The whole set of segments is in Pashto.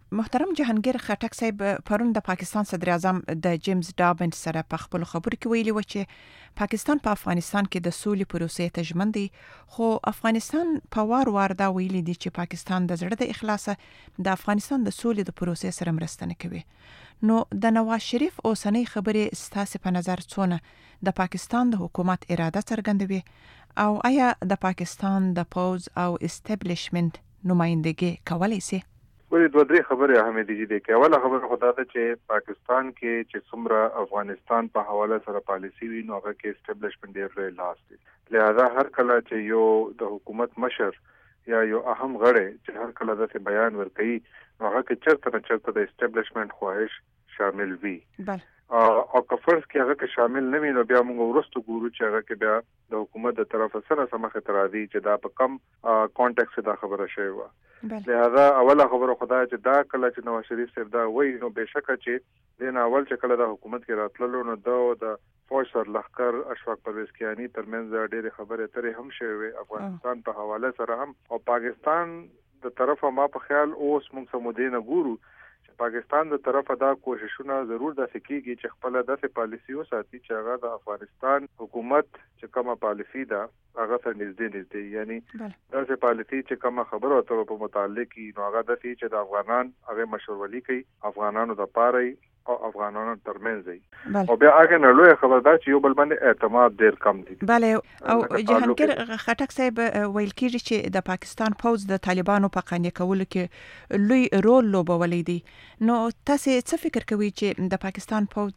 محترم جهانګیر خټک صاحب پرون د پاکستان صدر اعظم د جیمز ډابن سره په خپل خبرو کې ویلي و چې پاکستان په افغانستان کې د سولې پروسې ته ژمن دی، خو افغانستان په وار دا ویلي دي چې پاکستان د زړه د اخلاصه د افغانستان د سولې د پروسې سره مرسته نه کوي. نو د نواز شریف اوسنۍ خبرې ستاسو په نظر څونه د پاکستان د حکومت اراده څرګندوي او آیا د پاکستان د پوز او اسټابلیشمنت نمائندګي کولای شي؟ ولې دوه درې خبرې اهمې دي چې اوله خبره خدا ده چې پاکستان کې چې څومره افغانستان په حواله سره پالیسی وي نو هغه کې اسټابلیشمنت ډېر لوی لاس دی. لہذا هر کله چې یو د حکومت مشر یا یو اهم غړی چې هر کله داسې بیان ورکوي نو هغه کې چرته نه چرته د اسټابلیشمنت خواهش شامل وي. او که فرض کې هغه کې شامل نه وي نو بیا موږ وروسته ګورو چې هغه کې بیا د حکومت د طرفه سره سم اعتراضي چې دا په کم کانټیکس دا خبره شوی و. لہذا اوله خبره خدای چې دا کله چې نواز شریف صاحب دا وایي نو بهشکه چې دین اول چې کله د حکومت کې راتللو نو د فوج سر لخر اشفاق پرویز کیانی ترمنځ ډېرې خبرې ترې هم شوی افغانستان په حواله سره هم او پاکستان د طرفه ما په خیال اوس موږ سمودې نه ګورو چې پاکستان د طرفه دا کوششونه ضرور داسې کیږي چې خپل داسې پالیسی وساتي چې هغه د افغانستان حکومت چې کومه پالیسی ده هغه سره نږدې یعنی داسې پالیسی چې کومه خبره اترو په متعلق نو هغه داسې چې د افغانان هغه مشورولي کوي افغانانو د پاره او افغانانو ترمنځ او بیا هغه نه لوی خبردار چې یو بل باندې اعتماد ډیر کم دي. بله او جهانګیر خټک صاحب ویل کیږي چې د پاکستان پوز د طالبانو په قانع کولو کې لوی رول لوبولی دی. نو تاسو څه فکر کوئ چې د پاکستان پوز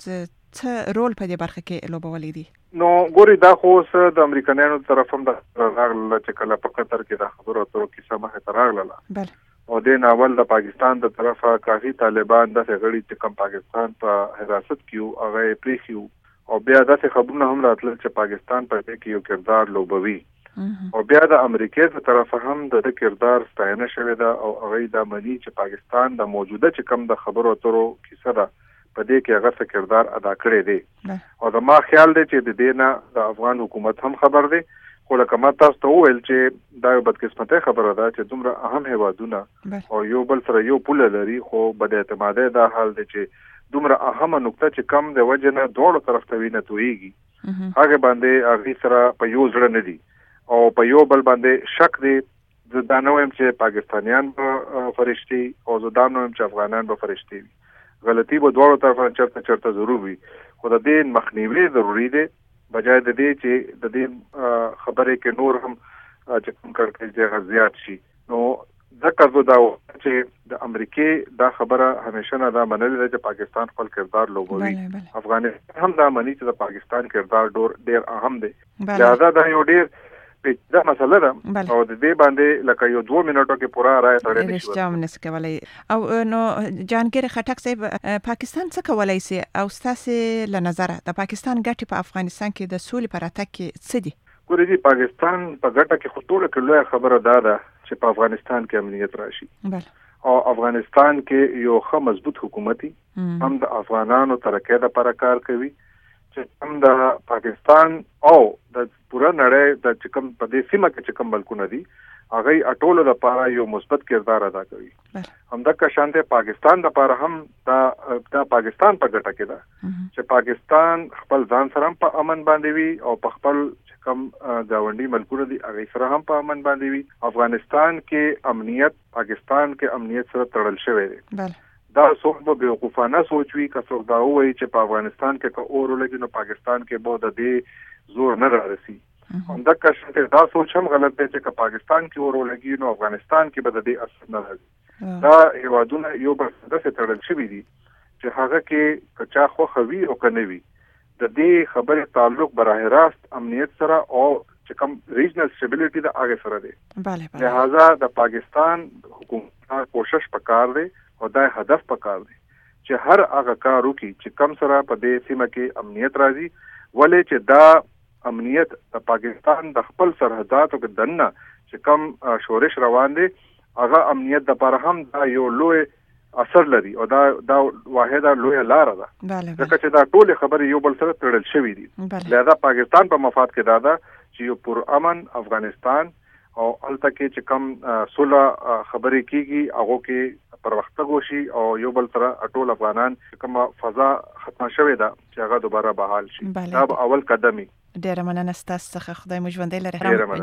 څه رول په دې برخه کې لوبولی دی؟ نو ګوري دا خو د امریکایانو طرف هم د راغله چې کله په قطر کې د خبرو اترو کې سمه تراغله. بله او د ناول د پاکستان د طرفه کافي طالبان د غړي چې کم پاکستان په حراست کې هغه پریخیو او بیا د خبرونه هم راتل چې پاکستان په دې کې یو کردار لوبوي او بیا د امریکای په طرفه هم د کردار ستاینه شوې ده او هغه د منی چې پاکستان د موجوده چې کم د خبرو اترو کیسه ده په دې کې هغه څه کردار ادا کړی دی او د ما خیال دی چې د دې نه د افغان حکومت هم خبر دی. خو لکه ما تاسو ته وویل چې دا یو بدقسمتۍ خبره ده چې دومره اهم هیوادونه او یو بل سره یو پوله لري خو بد اعتمادي دا حال دی چې دومره اهمه نقطه چې کم د وجه نه دوړو طرف ته وینه تویږي هغه باندې هغه سره په یو ځړ نه دي او په یو بل باندې شک دی. زه دا نه وایم چې پاکستانیان به فرشتي او زه دا نه وایم چې افغانان به فرشتي وي. غلطي به دوړو طرف چرته ضرور وي خو د دې مخنیوي ضروری دی بجای د دې چې د دې خبرې کې نور هم چې کوم کړکېچ زیات شي. نو ځکه زه دا چې د امریکای دا خبره همیشه نه دا منلې ده چې پاکستان خپل کردار لوبوي. افغانستان هم دا مني چې د پاکستان کردار ډېر اهم دی. لہذا دا یو ډېر پیچیده مسله ده او د دې باندې لکه یو 2 منټو کې پورا راي تړل شي. رښتیا نس کولای او نو جهانګیر خټک صاحب پاکستان څه کولای شي او ستاسو له نظر د پاکستان ګټې په افغانستان کې د سولې پر اتک کې څه دي؟ ګورې دي پاکستان په ګټه کې خطوره کله خبره ده چې په افغانستان کې امنیت راشي. او افغانستان کې یو ښه مضبوط حکومت هم د افغانانو ترقۍ لپاره کار کوي چې هم د پاکستان او د پوره نړۍ د چکم په دې سیمه کې چکم ملکونه دي هغه اټولو لپاره یو مثبت کردار ادا کوي. همدغه شانته پاکستان لپاره هم دا پاکستان په ګټه کې ده چې پاکستان خپل ځان سره په امن باندې وي او په خپل چکم گاونډي ملکونه دي هغه سره هم په امن باندې وي. افغانستان کې امنیت پاکستان کې امنیت سره تړل شوی دی. دا څوک به بیوقوفانه سوچ وي که څوک دا وایي چې په افغانستان کې که اور ولګي نو پاکستان کې به د دې زور نه رارسي. همدغه شانته دا سوچ هم غلط دی چې که پاکستان کې اور ولګي نو افغانستان کې به د دې اثر نه راځي. دا هیوادونه یو بل سره تړل شوي دي چې هغه کې که چا خوښه وي او که نه وي د دې خبرې تعلق براه راست امنیت سره او چې کوم ریجنل سټیبلیټي د هغه سره دی. لہذا د پاکستان حکومت کوشش وکړ دی او دا هدف پکار دی چې هر هغه کار وکړي چې کم سره په دې سیمه کې امنیت راځي ولې چې دا امنیت د پاکستان د خپل سرحداتو کې دننه چې کم شورش روان دي هغه امنیت د لپاره هم دا یو لوی اثر لري او دا واحده لوی لار ده ځکه چې دا ټول خبرې یو بل سره تړل شوې دي. لہذا پاکستان په مفاد کې دا چې یو پر امن افغانستان او الته کې چې کم صلح خبرې کیږي هغه کې پرمختګ وشي او یو بل سره ټول افغانان کومه فضا ختمه شوې ده چې هغه دوباره بحال شي دا به اول قدمي. ډیره مننه ستاسو څخه، خدای مو ژوندی لري.